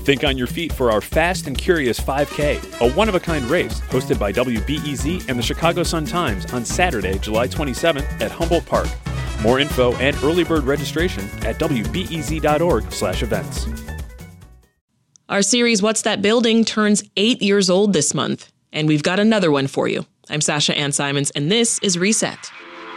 Think on your feet for our Fast and Curious 5K, a one-of-a-kind race hosted by WBEZ and the Chicago Sun-Times on Saturday, July 27th at Humboldt Park. More info and early bird registration at wbez.org/events. Our series, What's That Building, turns 8 years old this month, and we've got another one for you. I'm Sasha Ann Simons, and this is Reset.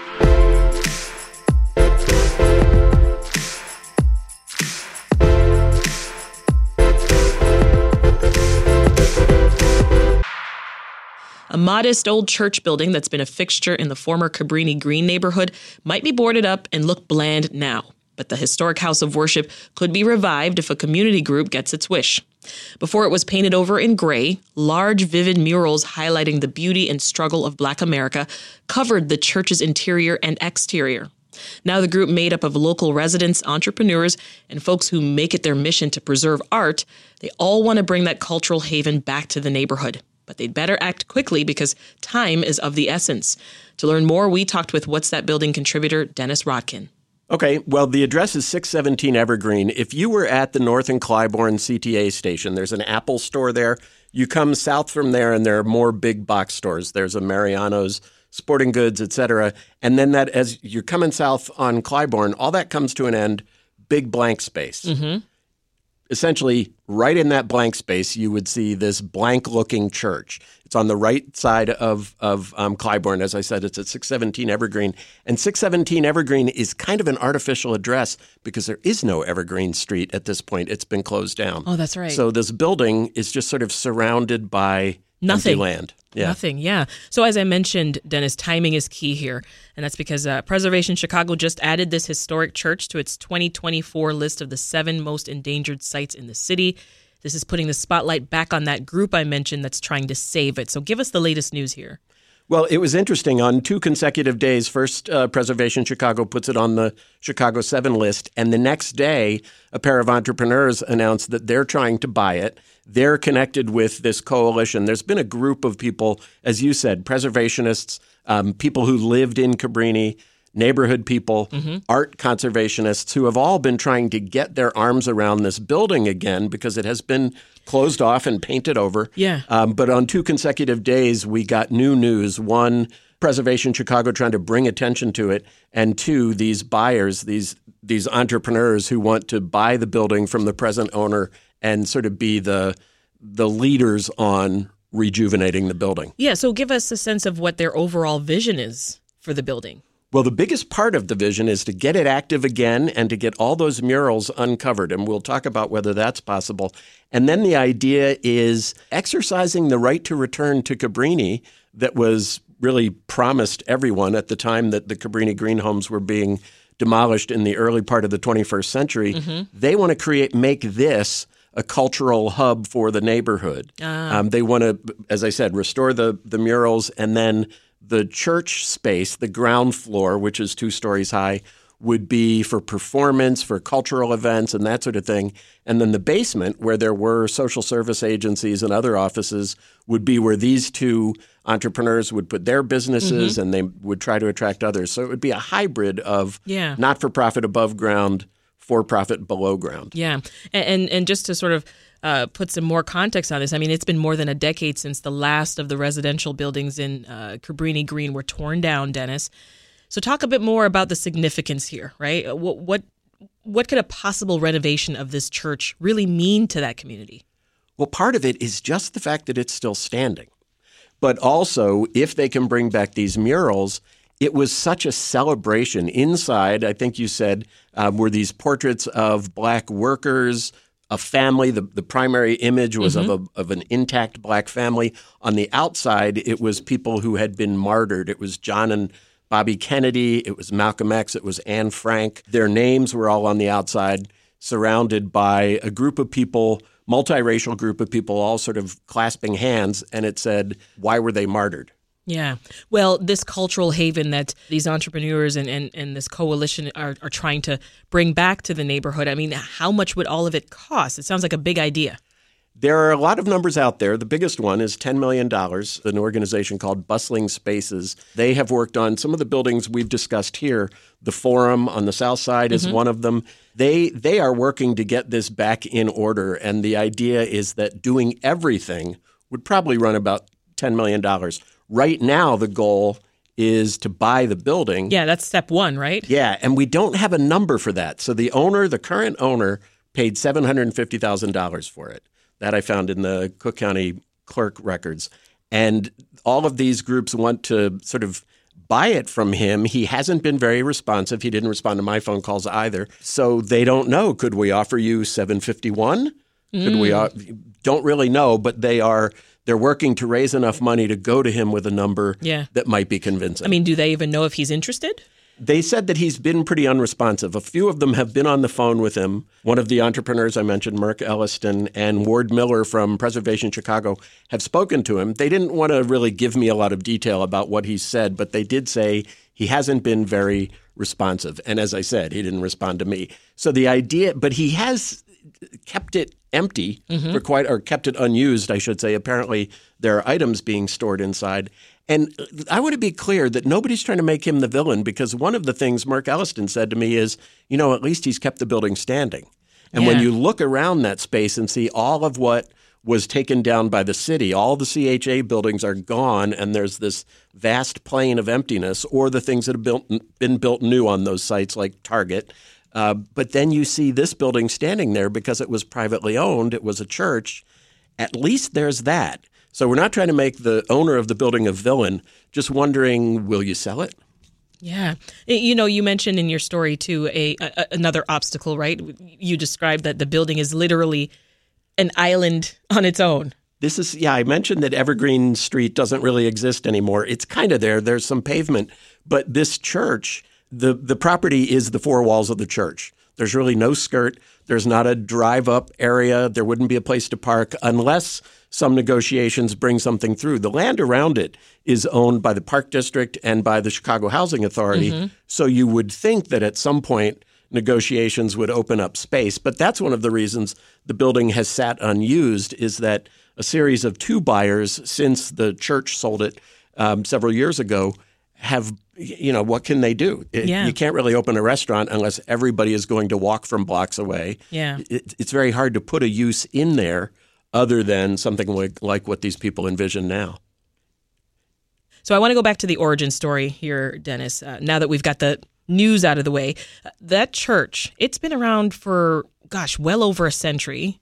A modest old church building that's been a fixture in the former Cabrini Green neighborhood might be boarded up and look bland now. But the historic house of worship could be revived if a community group gets its wish. Before it was painted over in gray, large, vivid murals highlighting the beauty and struggle of Black America covered the church's interior and exterior. Now the group, made up of local residents, entrepreneurs, and folks who make it their mission to preserve art, they all want to bring that cultural haven back to the neighborhood. But they'd better act quickly because time is of the essence. To learn more, we talked with What's That Building contributor Dennis Rodkin. Okay, well, the address is 617 Evergreen. If you were at the North and Clybourne CTA station, there's an Apple store there. You come south from there, and there are more big box stores. There's a Mariano's, Sporting Goods, etc. And then that, as you're coming south on Clybourne, all that comes to an end, big blank space. Mm-hmm. Essentially, right in that blank space, you would see this blank-looking church. It's on the right side of Clybourne. As I said, it's at 617 Evergreen. And 617 Evergreen is kind of an artificial address because there is no Evergreen Street at this point. It's been closed down. Oh, that's right. So this building is just sort of surrounded by empty land. Yeah. Nothing, yeah. So as I mentioned, Dennis, timing is key here. And that's because Preservation Chicago just added this historic church to its 2024 list of the 7 most endangered sites in the city. This is putting the spotlight back on that group I mentioned that's trying to save it. So give us the latest news here. Well, it was interesting. On 2 consecutive days, first Preservation Chicago puts it on the Chicago 7 list, and the next day, a pair of entrepreneurs announced that they're trying to buy it. They're connected with this coalition. There's been a group of people, as you said, preservationists, people who lived in Cabrini, neighborhood people, art conservationists, who have all been trying to get their arms around this building again because it has been closed off and painted over. Yeah. But on 2 consecutive days, we got new news. 1, Preservation Chicago trying to bring attention to it, and 2, these buyers, these entrepreneurs who want to buy the building from the present owner and sort of be the leaders on rejuvenating the building. Yeah, so give us a sense of what their overall vision is for the building. Well, the biggest part of the vision is to get it active again and to get all those murals uncovered, and we'll talk about whether that's possible. And then the idea is exercising the right to return to Cabrini that was really promised everyone at the time that the Cabrini Green homes were being demolished in the early part of the 21st century. They want to make this a cultural hub for the neighborhood. They want to, as I said, restore the murals, and then the church space, the ground floor, which is 2 stories high, would be for performance, for cultural events, and that sort of thing. And then the basement, where there were social service agencies and other offices, would be where these 2 entrepreneurs would put their businesses, and they would try to attract others. So it would be a hybrid of not-for-profit above ground, for-profit below ground. Yeah. And just to sort of put some more context on this, I mean, it's been more than a decade since the last of the residential buildings in Cabrini Green were torn down, Dennis. So talk a bit more about the significance here, right? What could a possible renovation of this church really mean to that community? Well, part of it is just the fact that it's still standing. But also, if they can bring back these murals, it was such a celebration. Inside, I think you said, were these portraits of Black workers, a family. The primary image was of an intact Black family. On the outside, it was people who had been martyred. It was John and Bobby Kennedy. It was Malcolm X. It was Anne Frank. Their names were all on the outside, surrounded by a group of people, multiracial group of people, all sort of clasping hands. And it said, why were they martyred? Yeah. Well, this cultural haven that these entrepreneurs and this coalition are trying to bring back to the neighborhood, I mean, how much would all of it cost? It sounds like a big idea. There are a lot of numbers out there. The biggest one is $10 million, an organization called Bustling Spaces. They have worked on some of the buildings we've discussed here. The Forum on the south side is one of them. They are working to get this back in order, and the idea is that doing everything would probably run about $10 million. Right now, the goal is to buy the building. Yeah, that's step one, right? Yeah, and we don't have a number for that. So the current owner, paid $750,000 for it. That I found in the Cook County clerk records. And all of these groups want to sort of buy it from him. He hasn't been very responsive. He didn't respond to my phone calls either. So they don't know. Could we offer you $751,000? Could we? Don't really know, but they're working to raise enough money to go to him with a number that might be convincing. I mean, do they even know if he's interested? They said that he's been pretty unresponsive. A few of them have been on the phone with him. One of the entrepreneurs I mentioned, Merck Elliston, and Ward Miller from Preservation Chicago have spoken to him. They didn't want to really give me a lot of detail about what he said, but they did say he hasn't been very responsive. And as I said, he didn't respond to me. So the idea, but he has kept it empty or kept it unused, I should say. Apparently, there are items being stored inside. And I want to be clear that nobody's trying to make him the villain, because one of the things Merck Elliston said to me is, at least he's kept the building standing. And when you look around that space and see all of what was taken down by the city, all the CHA buildings are gone, and there's this vast plain of emptiness, or the things that have been built new on those sites like Target. But then you see this building standing there because it was privately owned. It was a church. At least there's that. So we're not trying to make the owner of the building a villain, just wondering, will you sell it? Yeah. You mentioned in your story, too, another obstacle, right? You described that the building is literally an island on its own. I mentioned that Evergreen Street doesn't really exist anymore. It's kind of there. There's some pavement. But this church, the property is the four walls of the church. There's really no skirt. There's not a drive-up area. There wouldn't be a place to park unless some negotiations bring something through. The land around it is owned by the Park District and by the Chicago Housing Authority. So you would think that at some point negotiations would open up space. But that's one of the reasons the building has sat unused, is that a series of two buyers since the church sold it several years ago have, what can they do? You can't really open a restaurant unless everybody is going to walk from blocks away. Yeah. It's very hard to put a use in there other than something like what these people envision now. So I want to go back to the origin story here, Dennis, now that we've got the news out of the way. That church, it's been around for, well over a century.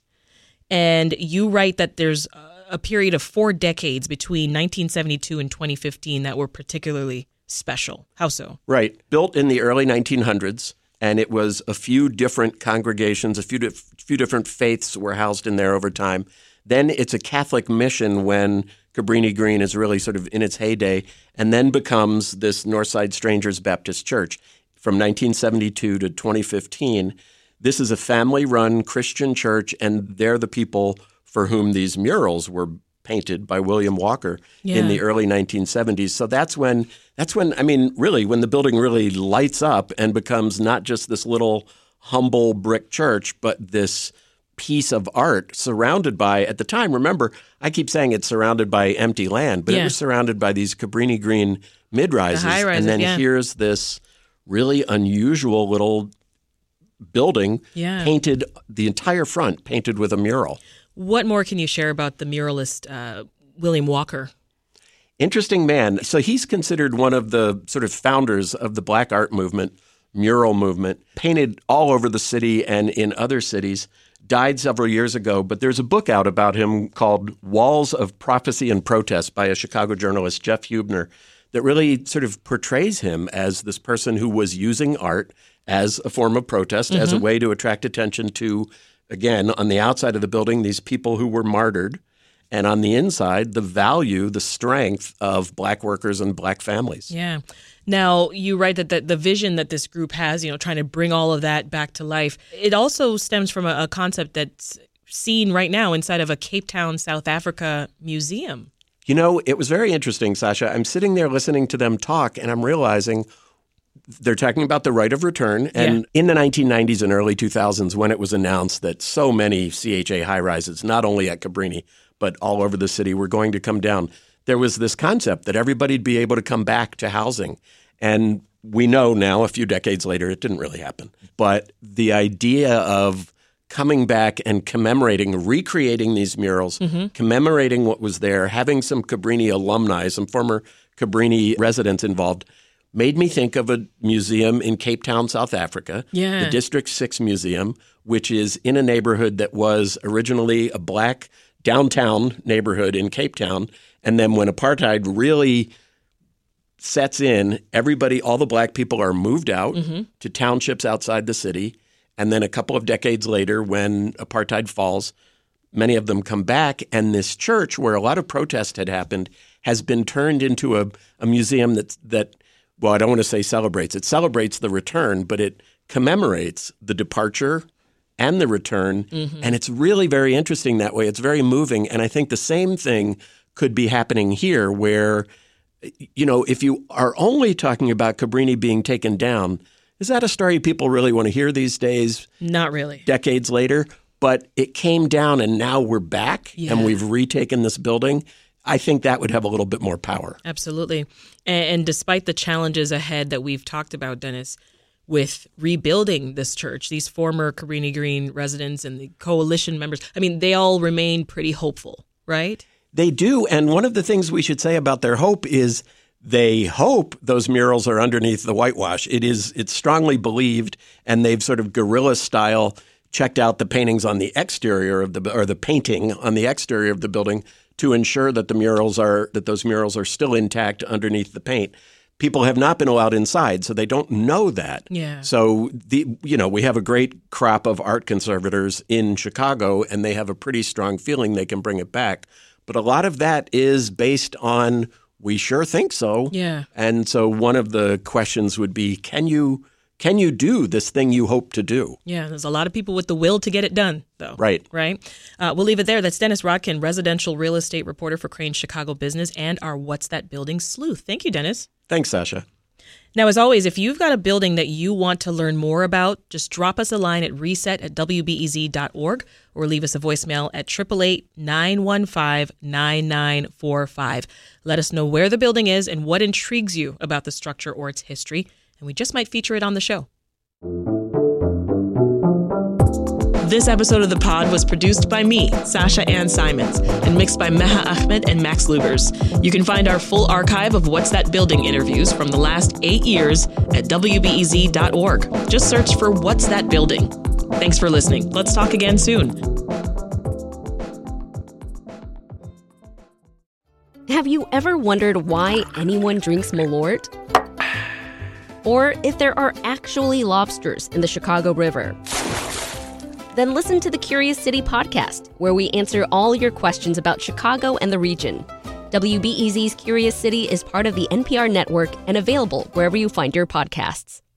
And you write that there's a period of 4 decades between 1972 and 2015 that were particularly special. How so? Right. Built in the early 1900s. And it was a few different congregations, a few different faiths were housed in there over time. Then it's a Catholic mission when Cabrini Green is really sort of in its heyday, and then becomes this Northside Strangers Baptist Church. From 1972 to 2015, this is a family-run Christian church, and they're the people for whom these murals were painted by William Walker in the early 1970s. So that's when, really, when the building really lights up and becomes not just this little humble brick church, but this piece of art surrounded by, at the time, remember, I keep saying it's surrounded by empty land, but it was surrounded by these Cabrini Green mid-rises. And then here's this really unusual little building painted, the entire front painted with a mural. What more can you share about the muralist William Walker? Interesting man. So he's considered one of the sort of founders of the Black art movement, mural movement, painted all over the city and in other cities, died several years ago. But there's a book out about him called Walls of Prophecy and Protest by a Chicago journalist, Jeff Huebner, that really sort of portrays him as this person who was using art as a form of protest, as a way to attract attention to, again, on the outside of the building, these people who were martyred, and on the inside, the value, the strength of Black workers and Black families. Yeah. Now, you write that the vision that this group has, trying to bring all of that back to life, it also stems from a concept that's seen right now inside of a Cape Town, South Africa museum. It was very interesting, Sasha. I'm sitting there listening to them talk, and I'm realizing They're talking about the right of return. And in the 1990s and early 2000s, when it was announced that so many CHA high-rises, not only at Cabrini, but all over the city, were going to come down, there was this concept that everybody'd be able to come back to housing. And we know now, a few decades later, it didn't really happen. But the idea of coming back and commemorating, recreating these murals, commemorating what was there, having some Cabrini alumni, some former Cabrini residents involved, made me think of a museum in Cape Town, South Africa, the District 6 Museum, which is in a neighborhood that was originally a black downtown neighborhood in Cape Town. And then when apartheid really sets in, all the black people are moved out to townships outside the city. And then a couple of decades later, when apartheid falls, many of them come back. And this church, where a lot of protest had happened, has been turned into a museum that well, I don't want to say celebrates. It celebrates the return, but it commemorates the departure and the return. And it's really very interesting that way. It's very moving. And I think the same thing could be happening here where, you know, if you are only talking about Cabrini being taken down, is that a story people really want to hear these days? Not really. Decades later. But it came down and now we're back and we've retaken this building. I think that would have a little bit more power. Absolutely. And despite the challenges ahead that we've talked about, Dennis, with rebuilding this church, these former Cabrini Green residents and the coalition members, I mean, they all remain pretty hopeful, right? They do. And one of the things we should say about their hope is they hope those murals are underneath the whitewash. It's strongly believed, and they've sort of guerrilla style checked out the paintings on the exterior of the painting on the exterior of the building to ensure that those murals are still intact underneath the paint. People have not been allowed inside, so they don't know that. Yeah. So we have a great crop of art conservators in Chicago, and they have a pretty strong feeling they can bring it back. But a lot of that is based on, we sure think so. Yeah. And so one of the questions would be, can you do this thing you hope to do? Yeah, there's a lot of people with the will to get it done, though. Right. We'll leave it there. That's Dennis Rodkin, residential real estate reporter for Crain's Chicago Business and our What's That Building sleuth. Thank you, Dennis. Thanks, Sasha. Now, as always, if you've got a building that you want to learn more about, just drop us a line at reset@wbez.org or leave us a voicemail at 888-915-9945. Let us know where the building is and what intrigues you about the structure or its history, and we just might feature it on the show. This episode of the pod was produced by me, Sasha Ann Simons, and mixed by Meha Ahmed and Max Lubers. You can find our full archive of What's That Building interviews from the last 8 years at wbez.org. Just search for What's That Building. Thanks for listening. Let's talk again soon. Have you ever wondered why anyone drinks Malort? Or if there are actually lobsters in the Chicago River? Then listen to the Curious City podcast, where we answer all your questions about Chicago and the region. WBEZ's Curious City is part of the NPR network and available wherever you find your podcasts.